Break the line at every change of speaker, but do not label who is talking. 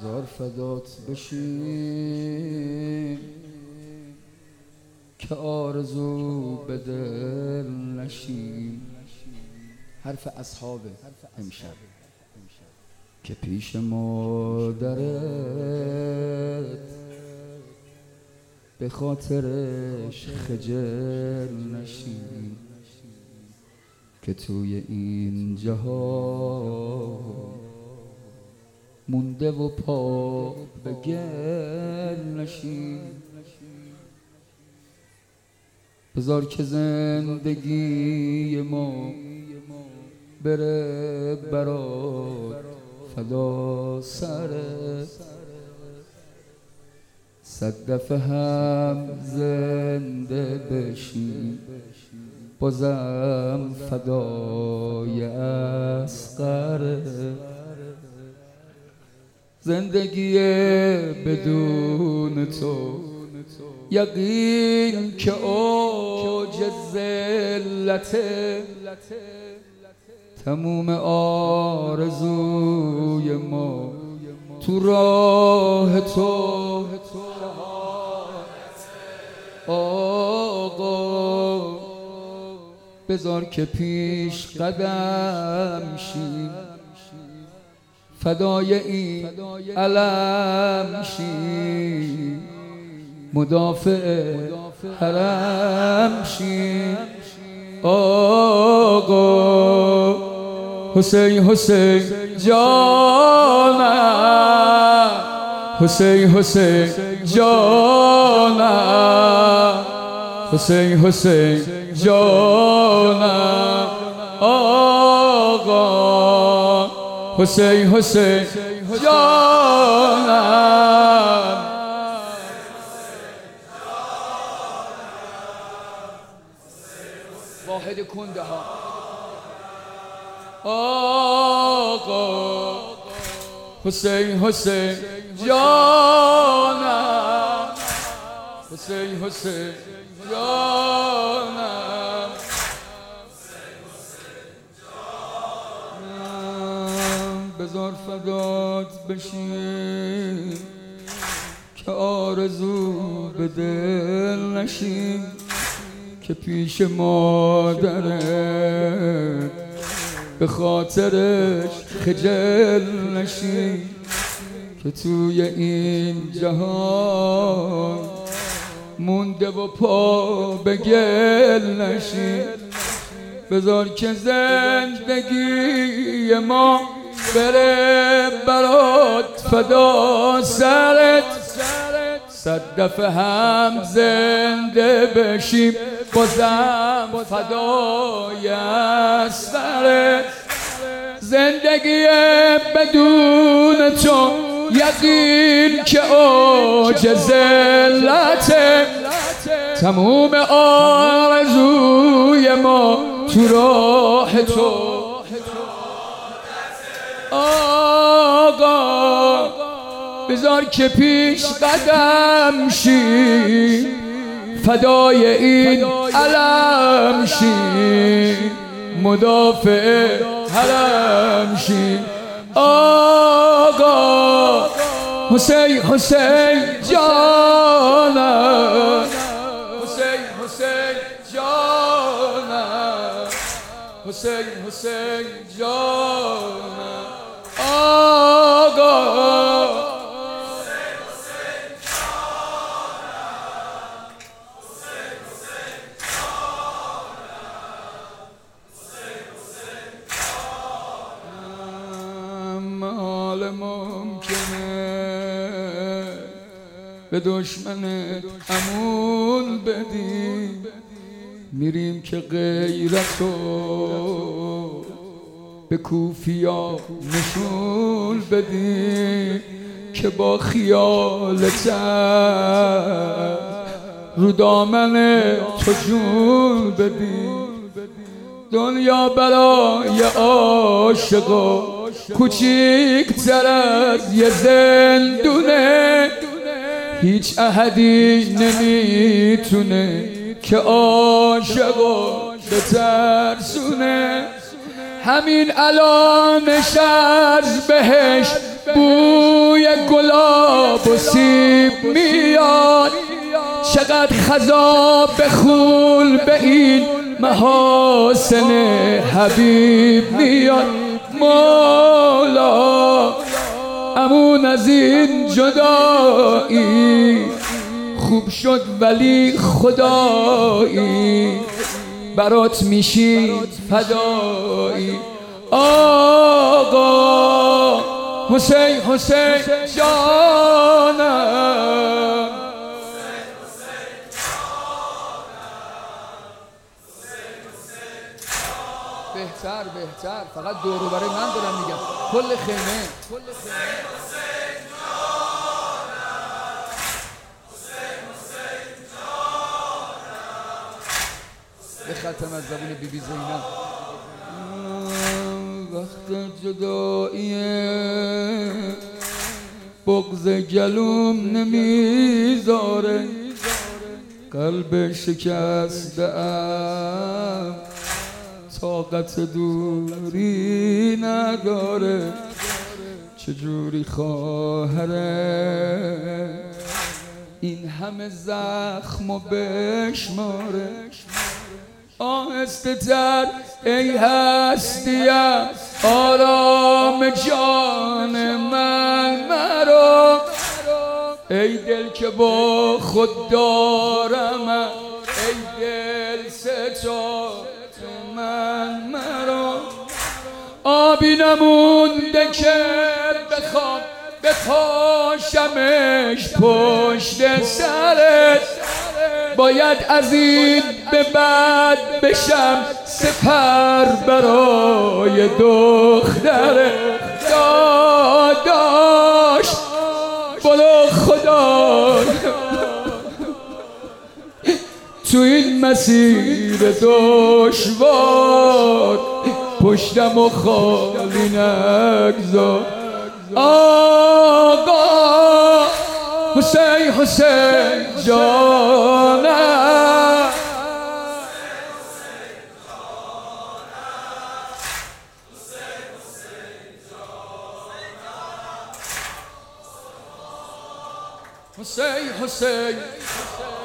زار فدات بشیم که آرزو به دل نشیم. حرف اصحاب امشب که پیش مادرت به خاطرش خجل نشیم، که توی این جهان مونده و پا به گل نشیم. بذار که زندگی ما بره برات فدا سرت، صد دفعه هم زنده بشیم بازم فدای اصغرت. زندگی بدون تو یقین که اوج ذلته، تموم آرزوی ما تو راه تو. آقا بذار که پیش قدم شیم، فدای این علم شیم، مدافع حرم شیم. آقا حسین حسین جانم، حسین حسین جانم، حسین حسین جانم. آقا حسین حسین جانم، واحد کنده ها. آقا حسین حسین جانم، حسین حسین جانم. بذار فدات بشیم که آرزو به دل نشیم، که پیش مادرت به خاطرش خجل نشیم، که توی این جهان مونده و پا به گل نشیم. بذار که زندگی ما بره برات فدا سرت، صد دفعه هم زنده بشیم بازم فدای اصغرت. زندگی بدون تو یقین که اوج ذلته، تموم آرزوی ما تو راه تو. آقا بذار که پیش قدم شی، فدای این علم شی، مدافع حرم شی. آقا حسین حسین جانم، حسین حسین جانم، حسین حسین جانم. آقا حال ممکنه به دشمنت امون بدی، میریم که غیرتو به کوفیا نشون بدی، که با خیالت رو دامن تو جون بدی. دنیا برای عاشقا کوچیک‌تر از یه زندونه، هیچ احدی نمیتونه که عاشقو بترسونه. همین الانش از بهش بوی گلاب و سیب میاد، چقدر خزا بخول به این محاسن حبیب میاد. مولا امون از این جدایی خوب شد ولی خدایی برات میشی فدایی. آقا حسین حسین جانم، بهتر فقط دور و برای من دارم میگم کل خیمه. بختم از زبون بی بی زینب. وقت جداییه بغض گلوم نمیذاره، قلب شکسته‌ام طاقت دوری نداره. چجوری خواهره این همه زخم و بشماره؟ آهسته تر ای هستیم آرام جان من مرا، ای دل که با خود دارم، ای دل ستاد من مرا. آبی نمونده که بخوام بپاشمش پشت سرت، باید از این به بعد بشم سپر برای دختر داداش. بالا خدا تو این مسیر دشوار پشتم و خالی نگذار. آقا حسین حسین جانم، حسین حسین